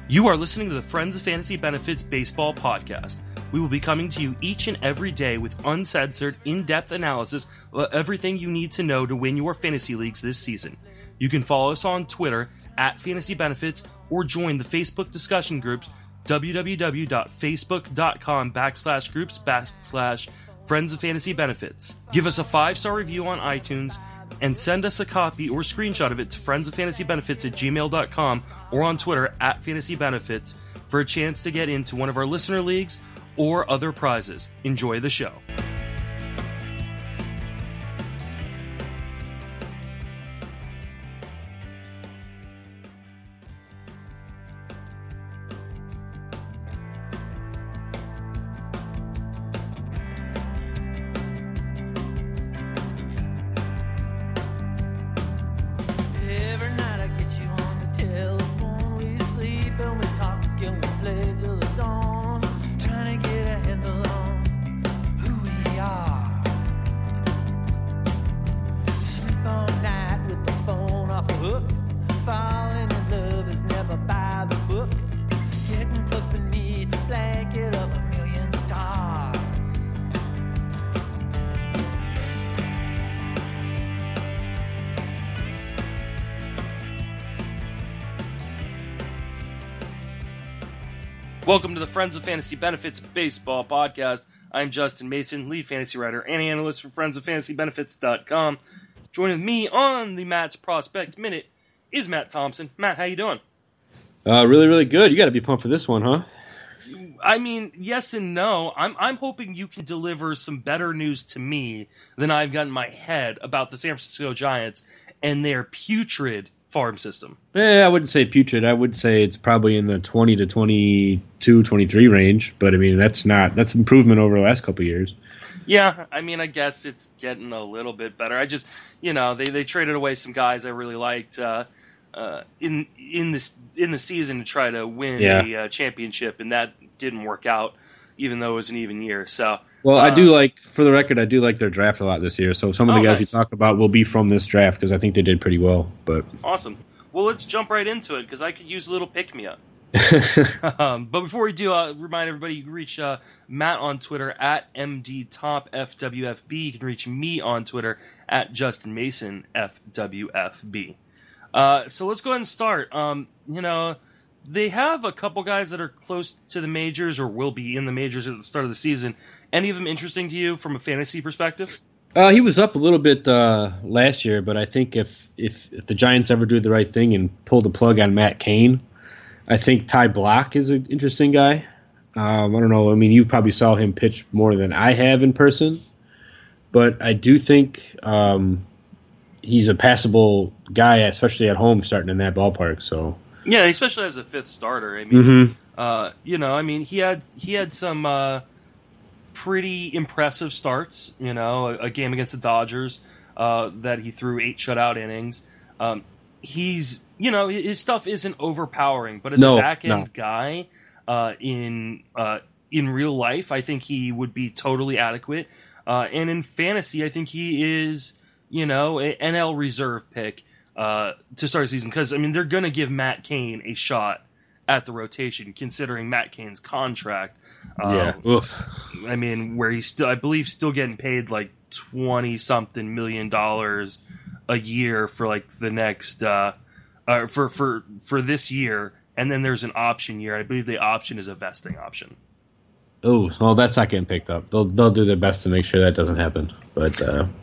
You are listening to the Friends of Fantasy Benefits Baseball Podcast. We will be coming to you each and every day with uncensored, in-depth analysis of everything you need to know to win your fantasy leagues this season. You can follow us on Twitter at Fantasy Benefits or join the Facebook discussion groups www.facebook.com/groups/Friends of Fantasy Benefits. Give us a 5-star review on iTunes and send us a copy or screenshot of it to friendsoffantasybenefits@gmail.com or on Twitter at Fantasy Benefits for a chance to get into one of our listener leagues or other prizes. Enjoy the show. Welcome to the Friends of Fantasy Benefits Baseball Podcast. I'm Justin Mason, lead fantasy writer and analyst for friendsoffantasybenefits.com. Joining me on the Matt's Prospect Minute is Matt Thompson. Matt, how you doing? Really good. You got to be pumped for this one, huh? I mean, yes and no. I'm hoping you can deliver some better news to me than I've got in my head about the San Francisco Giants and their putrid farm system. I wouldn't say putrid. I would say it's probably in the 20 to 22, 23 range. But, I mean, that's improvement over the last couple of years. Yeah, I mean, I guess it's getting a little bit better. I just, they traded away some guys I really liked in the season to try to win a championship, and that didn't work out, even though it was an even year. So, well, I do like, for the record, I do like their draft a lot this year. So some of the guys we talk about will be from this draft because I think they did pretty well. But awesome. Well, let's jump right into it because I could use a little pick-me-up. But before we do, I'll remind everybody you can reach Matt on Twitter at MDTopFWFB. You can reach me on Twitter at JustinMasonFWFB. So let's go ahead and start. They have a couple guys that are close to the majors or will be in the majors at the start of the season. Any of them interesting to you from a fantasy perspective? He was up a little bit last year, but I think if the Giants ever do the right thing and pull the plug on Matt Cain, I think Ty Blach is an interesting guy. I don't know. I mean, you probably saw him pitch more than I have in person, but I do think he's a passable guy, especially at home, starting in that ballpark. So yeah, especially as a fifth starter. I mean, he had some pretty impressive starts. A game against the Dodgers that he threw 8 shutout innings. His stuff isn't overpowering, but as a back-end guy in real life, I think he would be totally adequate. And in fantasy, I think he is, an NL reserve pick to start the season. Because, I mean, they're going to give Matt Cain a shot at the rotation, considering Matt Cain's contract. I mean, where he's still, I believe, still getting paid like $20-something million a year for like the next for this year, and then there's an option year. I believe the option is a vesting option. Oh, well, that's not getting picked up. They'll do their best to make sure that doesn't happen. But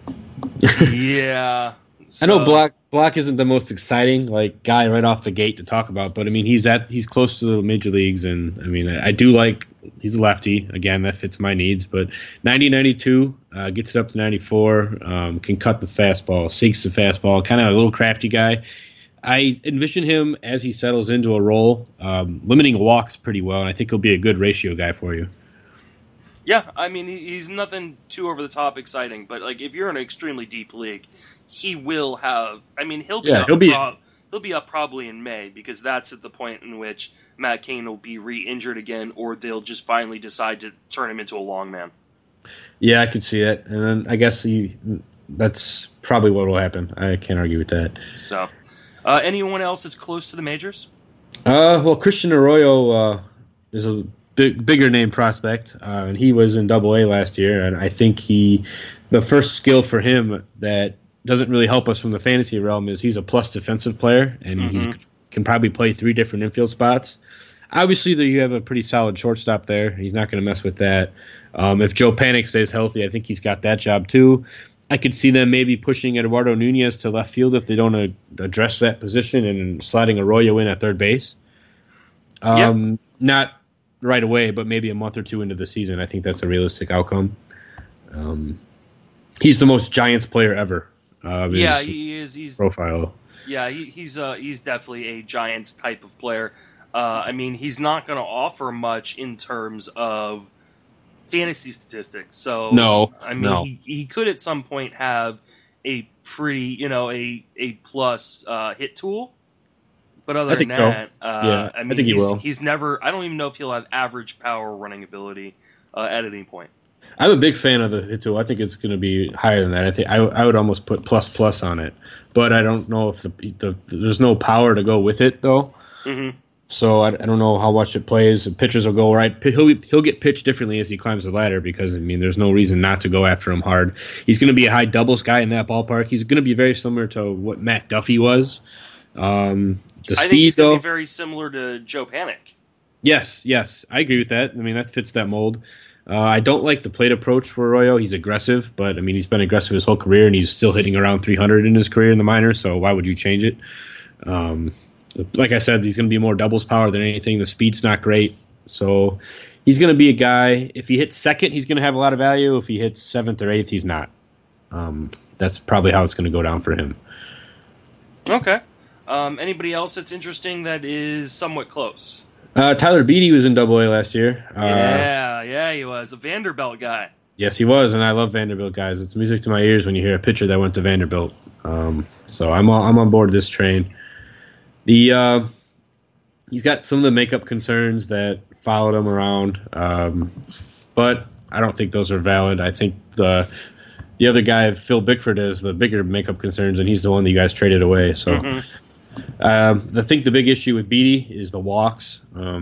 yeah, I know Block isn't the most exciting guy right off the gate to talk about, but I mean he's close to the major leagues, and I mean I do like he's a lefty again that fits my needs, but 90-92 gets it up to 94, can cut the fastball, sinks the fastball, kind of a little crafty guy. I envision him as he settles into a role, limiting walks pretty well, and I think he'll be a good ratio guy for you. Yeah, I mean he's nothing too over the top exciting, but if you're in an extremely deep league, he will have. I mean, he'll be up probably in May because that's at the point in which Matt Cain will be re-injured again, or they'll just finally decide to turn him into a long man. Yeah, I could see it, and then I guess that's probably what will happen. I can't argue with that. So, anyone else that's close to the majors? Well, Christian Arroyo is a bigger name prospect, and he was in Double A last year, and I think the first skill for him that doesn't really help us from the fantasy realm is he's a plus defensive player, and he can probably play 3 different infield spots. Obviously, you have a pretty solid shortstop there. He's not going to mess with that. If Joe Panic stays healthy, I think he's got that job too. I could see them maybe pushing Eduardo Nunez to left field if they don't address that position and sliding Arroyo in at third base. Not right away, but maybe a month or 2 into the season. I think that's a realistic outcome. He's the most Giants player ever. He is. He's profile. Yeah, he's definitely a Giants type of player. I mean, he's not going to offer much in terms of fantasy statistics. So no, I mean, he could at some point have a pretty, a plus hit tool. But other than that, I think he will. He's never. I don't even know if he'll have average power running ability at any point. I'm a big fan of the hit tool. I think it's going to be higher than that. I think I would almost put plus on it, but I don't know if there's no power to go with it though. Mm-hmm. So I don't know how much it plays. The pitchers will go right. He'll get pitched differently as he climbs the ladder because, I mean, there's no reason not to go after him hard. He's going to be a high doubles guy in that ballpark. He's going to be very similar to what Matt Duffy was. I think he's going to be very similar to Joe Panic. Yes, I agree with that. I mean, that fits that mold. I don't like the plate approach for Arroyo. He's aggressive, but, I mean, he's been aggressive his whole career, and he's still hitting around 300 in his career in the minors, so why would you change it? Like I said, he's going to be more doubles power than anything. The speed's not great. So he's going to be a guy, if he hits second, he's going to have a lot of value. If he hits 7th or 8th, he's not. That's probably how it's going to go down for him. Okay. Anybody else that's interesting that is somewhat close? Tyler Beatty was in Double A last year. Yeah, he was. A Vanderbilt guy. Yes, he was, and I love Vanderbilt guys. It's music to my ears when you hear a pitcher that went to Vanderbilt. So I'm on board this train. He's got some of the makeup concerns that followed him around, but I don't think those are valid. I think the other guy, Phil Bickford, has the bigger makeup concerns, and he's the one that you guys traded away. So I think the big issue with Beatty is the walks.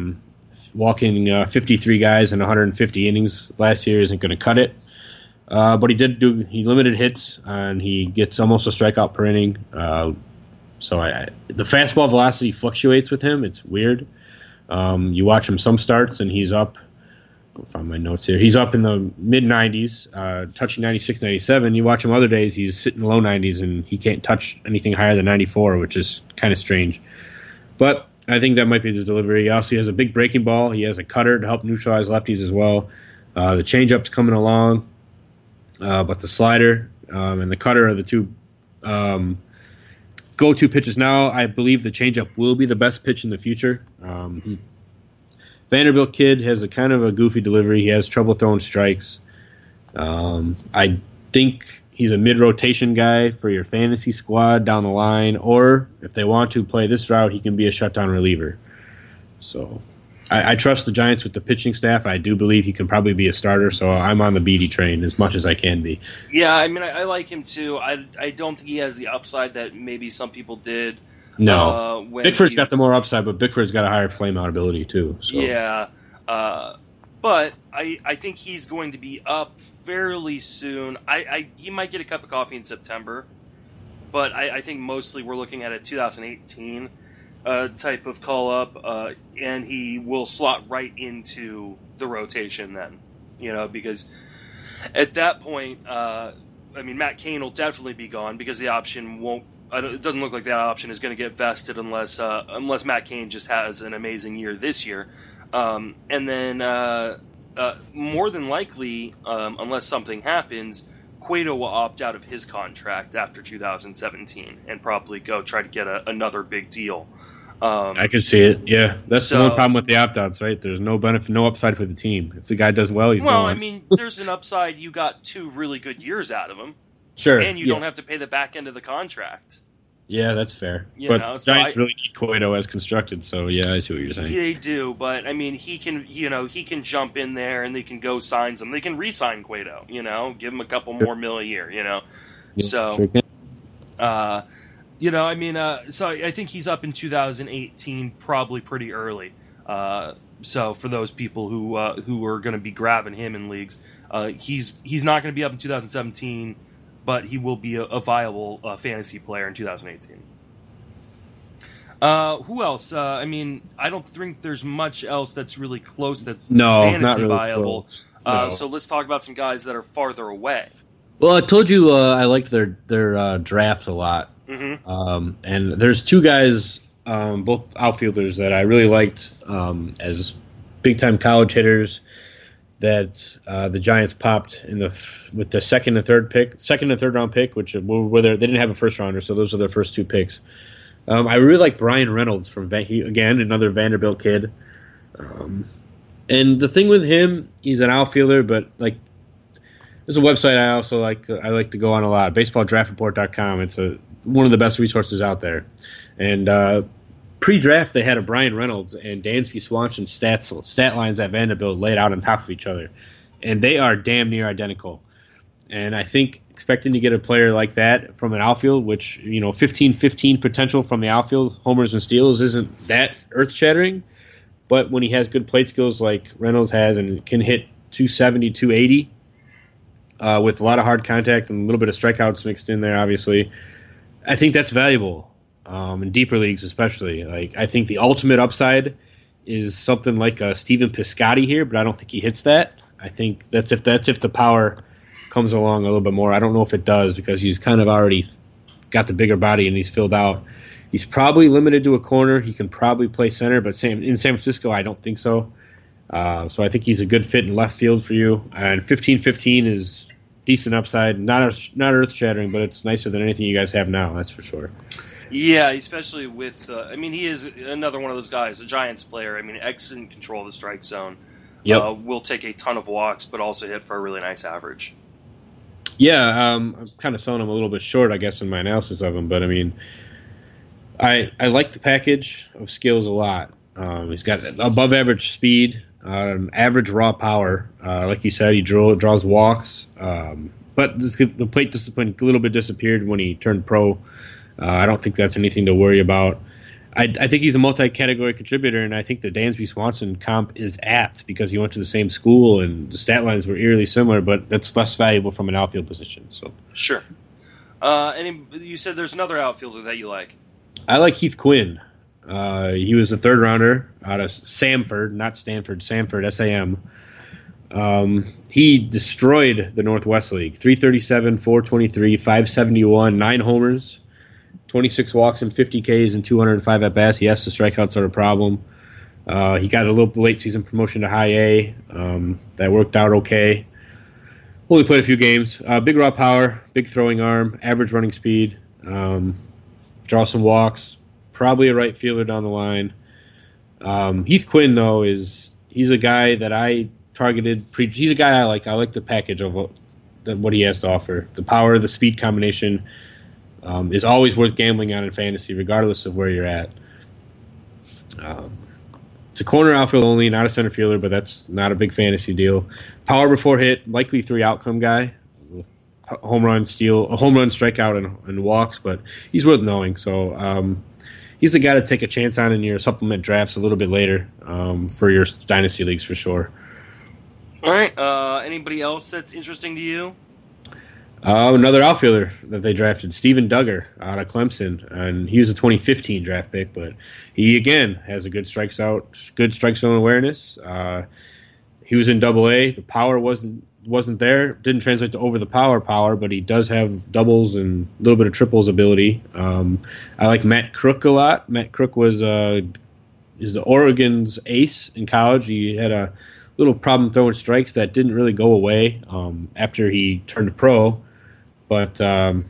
Walking 53 guys in 150 innings last year isn't going to cut it. But he limited hits, and he gets almost a strikeout per inning. So the fastball velocity fluctuates with him. It's weird. You watch him some starts, and he's up. I'll find my notes here. He's up in the mid-90s, touching 96, 97. You watch him other days, he's sitting low 90s, and he can't touch anything higher than 94, which is kind of strange. But I think that might be his delivery. He also has a big breaking ball. He has a cutter to help neutralize lefties as well. The changeup's coming along, but the slider and the cutter are the two go-to pitches now. I believe the changeup will be the best pitch in the future. Vanderbilt kid has a kind of a goofy delivery. He has trouble throwing strikes. I think he's a mid-rotation guy for your fantasy squad down the line, or if they want to play this route, he can be a shutdown reliever. So I trust the Giants with the pitching staff. I do believe he can probably be a starter, so I'm on the Beatty train as much as I can be. Yeah, I mean, I like him too. I don't think he has the upside that maybe some people did. No. Bickford's got the more upside, but Bickford's got a higher flame-out ability too. So. Yeah. But I think he's going to be up fairly soon. He might get a cup of coffee in September, but I think mostly we're looking at a 2018 type of call-up, and he will slot right into the rotation then, because at that point, Matt Cain will definitely be gone because the option won't. It doesn't look like that option is going to get vested unless Matt Cain just has an amazing year this year. And then more than likely, unless something happens, Cueto will opt out of his contract after 2017 and probably go try to get another big deal. I can see it. Yeah, that's the one problem with the opt-outs, right? There's no benefit, no upside for the team. If the guy does well, he's going. There's an upside. You got 2 really good years out of him. Sure. And you don't have to pay the back end of the contract. Yeah, that's fair. The Giants really need Cueto as constructed, so yeah, I see what you're saying. They do, but he can jump in there and they can go sign some. They can re-sign Cueto, give him a couple more mil a year, Yeah, So, sure I mean, so I think he's up in 2018, probably pretty early. So for those people who are going to be grabbing him in leagues, he's not going to be up in 2017, but he will be a viable fantasy player in 2018. Who else? I mean, I don't think there's much else that's really close that's fantasy not really viable. close. No. So let's talk about some guys that are farther away. Well, I told you I liked their draft a lot. Mm-hmm. And there's two guys, both outfielders, that I really liked as big-time college hitters that the Giants popped with the second and third round pick, which were they didn't have a first rounder, so those are their first two picks. I really like Brian Reynolds again, another Vanderbilt kid. And the thing with him, he's an outfielder, but like there's a website I also like to go on a lot, baseballdraftreport.com. It's one of the best resources out there. And pre-draft, they had a Brian Reynolds and Dansby Swanson stat lines at Vanderbilt laid out on top of each other. And they are damn near identical. And I think expecting to get a player like that from an outfield, which, 15-15 potential from the outfield, homers and steals, isn't that earth-shattering. But when he has good plate skills like Reynolds has and can hit 270, 280 with a lot of hard contact and a little bit of strikeouts mixed in there, obviously, I think that's valuable in deeper leagues especially. Like I think the ultimate upside is something like Stephen Piscotty here, but I don't think he hits that. I think that's if the power comes along a little bit more. I don't know if it does because he's kind of already got the bigger body and he's filled out. He's probably limited to a corner. He can probably play center, but in San Francisco, I don't think so. So I think he's a good fit in left field for you. And 15-15 is decent upside. Not earth-shattering, but it's nicer than anything you guys have now, that's for sure. Yeah, especially with he is another one of those guys, a Giants player. I mean, excellent control of the strike zone. Yep. Will take a ton of walks, but also hit for a really nice average. Yeah, I'm kind of selling him a little bit short, I guess, in my analysis of him. But, I mean, I like the package of skills a lot. He's got above-average speed, average raw power. Like you said, he draws walks. But the plate discipline a little bit disappeared when he turned pro. I don't think that's anything to worry about. I think he's a multi-category contributor, and I think the Dansby Swanson comp is apt because he went to the same school and the stat lines were eerily similar, but that's less valuable from an outfield position. So sure. And you said there's another outfielder that you like. I like Heath Quinn. He was a third rounder out of Samford, not Stanford, Samford, SAM. He destroyed the Northwest League. 337, 423, 571, 9 homers. 26 walks and 50 Ks and 205 at bats. Yes, the strikeouts are a problem. He got a little late season promotion to high A. That worked out okay. Only played a few games. Big raw power, big throwing arm, average running speed. Draw some walks. Probably a right fielder down the line. Heath Quinn, though, he's a guy that I targeted. He's a guy I like. I like the package of what he has to offer. The power, the speed combination. Is always worth gambling on in fantasy, regardless of where you're at. It's a corner outfield only, not a center fielder, but that's not a big fantasy deal. Power before hit, likely 3 outcome guy. Home run, steal, a home run, strikeout, and walks, but he's worth knowing. So he's the guy to take a chance on in your supplement drafts a little bit later for your dynasty leagues for sure. All right. Anybody else that's interesting to you? Another outfielder that they drafted, Steven Duggar out of Clemson, and he was a 2015 draft pick, but he again has a good strike zone awareness. He was in Double-A. The power wasn't there. Didn't translate to over the power, but he does have doubles and a little bit of triples ability. I like Matt Crook a lot. Matt Crook is the Oregon's ace in college. He had a little problem throwing strikes that didn't really go away after he turned pro. But I'm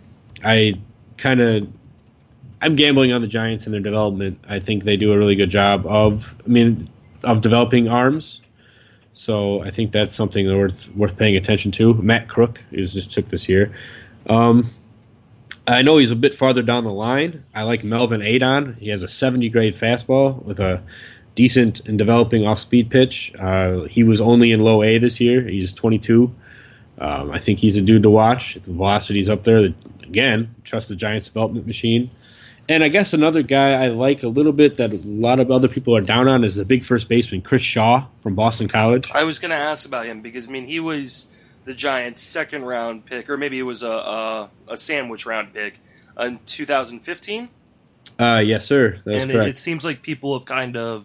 gambling on the Giants and their development. I think they do a really good job of developing arms. So I think that's something worth paying attention to. Matt Crook just took this year. I know he's a bit farther down the line. I like Melvin Adon. He has a 70 grade fastball with a decent and developing off-speed pitch. He was only in low A this year. He's 22. I think he's a dude to watch. The velocity's up there. Again, trust the Giants development machine. And I guess another guy I like a little bit that a lot of other people are down on is the big first baseman, Chris Shaw from Boston College. I was going to ask about him because, I mean, he was the Giants' second-round pick, or maybe it was a sandwich round pick in 2015. Yes, sir. That's correct. It seems like people have kind of,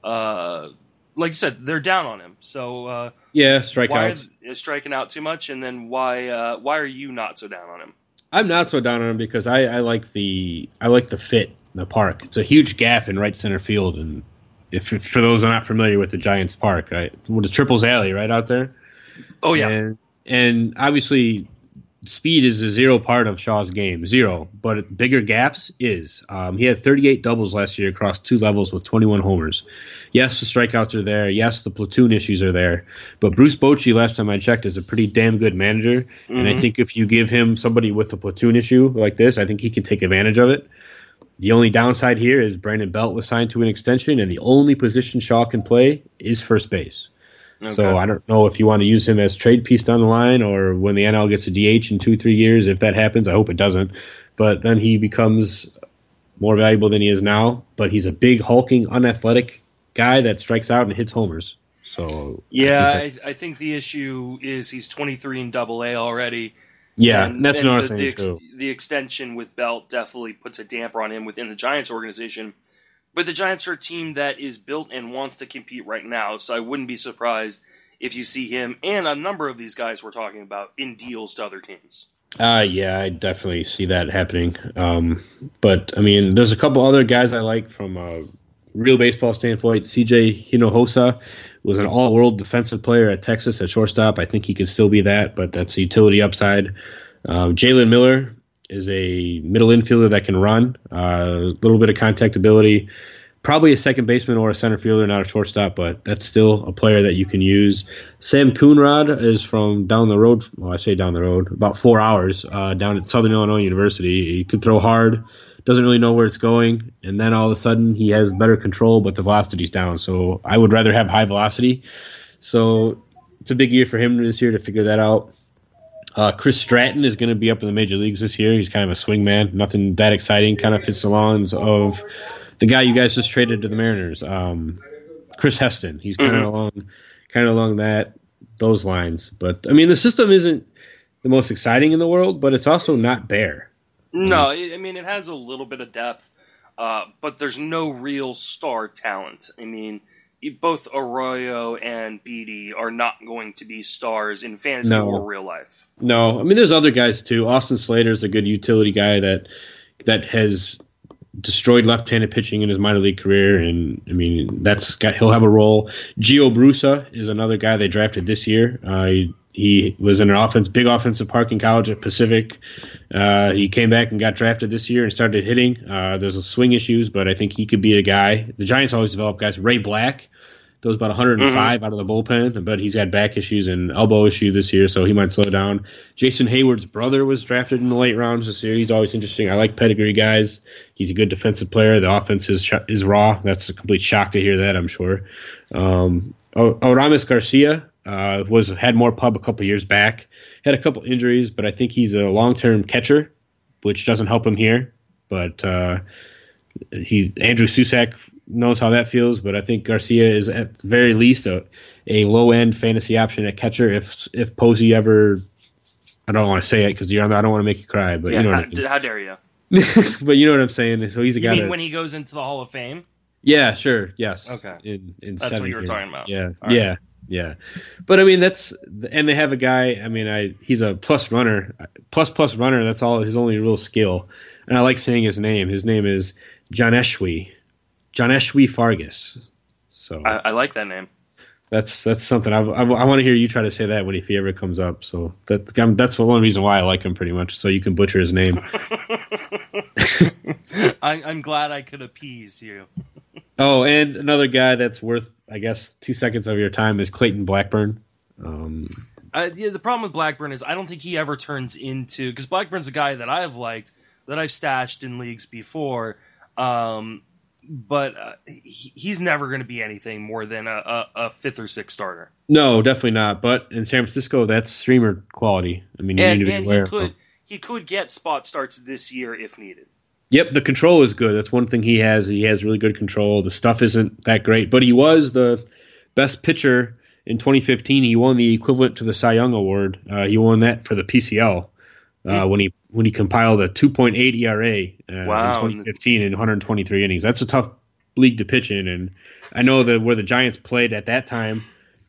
like you said, they're down on him. So strikeouts. Why is striking out too much, and then why are you not so down on him? I'm not so down on him because I like the fit in the park. It's a huge gap in right center field, and if for those who are not familiar with the Giants Park, right, with the Triples Alley right out there. Oh yeah, and obviously speed is a zero part of Shaw's game, zero. But bigger gaps is. He had 38 doubles last year across 2 levels with 21 homers. Yes, the strikeouts are there. Yes, the platoon issues are there. But Bruce Bochy, last time I checked, is a pretty damn good manager. Mm-hmm. And I think if you give him somebody with a platoon issue like this, I think he can take advantage of it. The only downside here is Brandon Belt was signed to an extension, and the only position Shaw can play is first base. Okay. So I don't know if you want to use him as trade piece down the line or when the NL gets a DH in 2-3 years. If that happens, I hope it doesn't. But then he becomes more valuable than he is now. But he's a big, hulking, unathletic guy that strikes out and hits homers. So yeah, I think the issue is he's 23 in Double-A already. Yeah, and that's another thing too. The extension with Belt definitely puts a damper on him within the Giants organization. But the Giants are a team that is built and wants to compete right now, so I wouldn't be surprised if you see him and a number of these guys we're talking about in deals to other teams. Yeah, I definitely see that happening. But, I mean, there's a couple other guys I like from a real baseball standpoint. CJ Hinojosa was an all-world defensive player at Texas at shortstop. I think he can still be that, but that's a utility upside. Jalen Miller is a middle infielder that can run, a little bit of contact ability, probably a second baseman or a center fielder, not a shortstop, but that's still a player that you can use. Sam Coonrod is from down the road, well, I say down the road, about 4 hours, down at Southern Illinois University. He can throw hard, doesn't really know where it's going, and then all of a sudden he has better control, but the velocity's down. So I would rather have high velocity. So it's a big year for him this year to figure that out. Chris Stratton is going to be up in the major leagues this year. He's kind of a swing man, nothing that exciting. Kind of fits the lines of the guy you guys just traded to the Mariners, Chris Heston. He's kind of along those lines. But I mean, the system isn't the most exciting in the world, but it's also not bare. No, I mean it has a little bit of depth, but there's no real star talent. I mean, both Arroyo and Beatty are not going to be stars in fantasy or real life. No, I mean there's other guys too. Austin Slater's a good utility guy that has destroyed left-handed pitching in his minor league career, and I mean he'll have a role. Gio Brusa is another guy they drafted this year. He was in an big offensive park in college at Pacific. He came back and got drafted this year and started hitting. There's swing issues, but I think he could be a guy. The Giants always develop guys. Ray Black throws about 105 out of the bullpen, but he's had back issues and elbow issue this year, so he might slow down. Jason Hayward's brother was drafted in the late rounds this year. He's always interesting. I like pedigree guys. He's a good defensive player. The offense is raw. That's a complete shock to hear that, I'm sure. Aramis Garcia had more pub a couple years back. Had a couple injuries, but I think he's a long-term catcher, which doesn't help him here. But Andrew Susak knows how that feels. But I think Garcia is at the very least a low-end fantasy option at catcher. If Posey ever, I don't want to say it because I don't want to make you cry, but yeah, you know what I mean. How dare you? But you know what I'm saying. So he's a guy. You mean when he goes into the Hall of Fame? Yeah, sure. Yes. Okay. That's what you were talking about. Yeah. Right. Yeah. Yeah, but I mean and they have a guy. I mean, he's a plus runner. That's all his only real skill, and I like saying his name. His name is Joneshwi Fargas. So I like that name. That's something I want to hear you try to say that if he ever comes up. So that's one reason why I like him pretty much. So you can butcher his name. I'm glad I could appease you. Oh, and another guy that's worth, I guess, 2 seconds of your time is Clayton Blackburn. The problem with Blackburn is I don't think he ever turns into, because Blackburn's a guy that I've liked, that I've stashed in leagues before, but he's never going to be anything more than a 5th or 6th starter. No, definitely not. But in San Francisco, that's streamer quality. I mean, you need to be aware. He could get spot starts this year if needed. Yep, the control is good. That's one thing he has. He has really good control. The stuff isn't that great, but he was the best pitcher in 2015. He won the equivalent to the Cy Young Award. He won that for the PCL when he compiled a 2.8 ERA in 2015 in 123 innings. That's a tough league to pitch in, and I know that where the Giants played at that time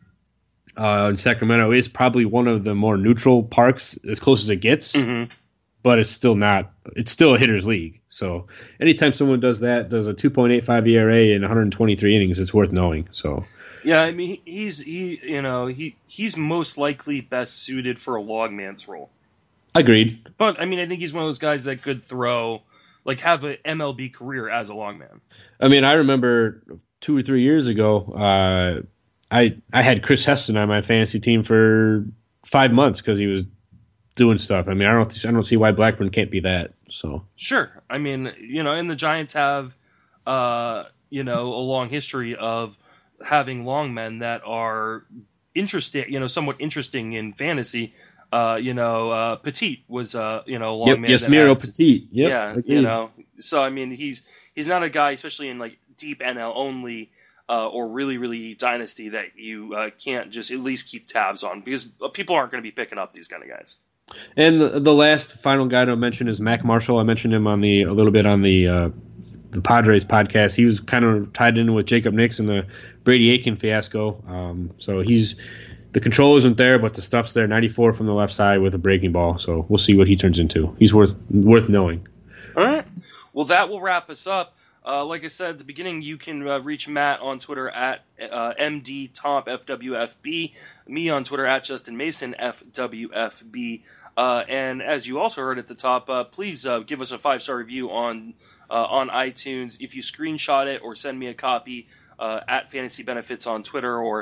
in Sacramento is probably one of the more neutral parks, as close as it gets. Mm-hmm. But it's still not. It's still a hitter's league. So anytime someone does a 2.85 ERA in 123 innings, it's worth knowing. So yeah, I mean he's most likely best suited for a longman's role. Agreed. But I mean, I think he's one of those guys that could throw, like, have an MLB career as a longman. I mean, I remember 2 or 3 years ago, I had Chris Heston on my fantasy team for 5 months because he was doing stuff. I mean, I don't see why Blackburn can't be that. So sure. I mean, and the Giants have, a long history of having longmen that are interesting, somewhat interesting in fantasy. Petit was, a long man. Yes, Miro Petit. Yep, yeah, agreed. So I mean, he's not a guy, especially in like deep NL only, or really, really dynasty, that you can't just at least keep tabs on, because people aren't going to be picking up these kind of guys. And the last final guy to mention is Mac Marshall. I mentioned him a little bit on the Padres podcast. He was kind of tied in with Jacob Nix and the Brady Aiken fiasco. So the control isn't there, but the stuff's there. 94 from the left side with a breaking ball. So we'll see what he turns into. He's worth knowing. All right. Well, that will wrap us up. Like I said at the beginning, you can reach Matt on Twitter at MDTompFWFB, me on Twitter at JustinMasonFWFB. And as you also heard at the top, please give us a 5-star review on iTunes. If you screenshot it or send me a copy at Fantasy Benefits on Twitter or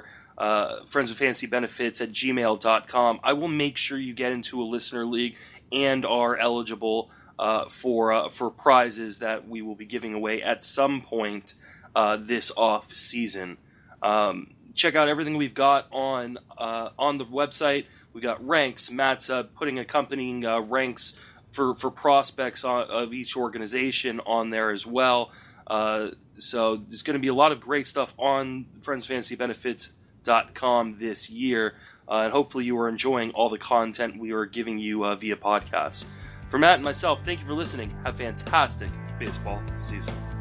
friendswithfantasybenefits@gmail.com, I will make sure you get into a listener league and are eligible for prizes that we will be giving away at some point this off season. Check out everything we've got on the website. We got ranks. Matt's putting accompanying ranks for prospects of each organization on there as well. So there's going to be a lot of great stuff on friendsfantasybenefits.com this year, and hopefully you are enjoying all the content we are giving you via podcasts. For Matt and myself, thank you for listening. Have a fantastic baseball season.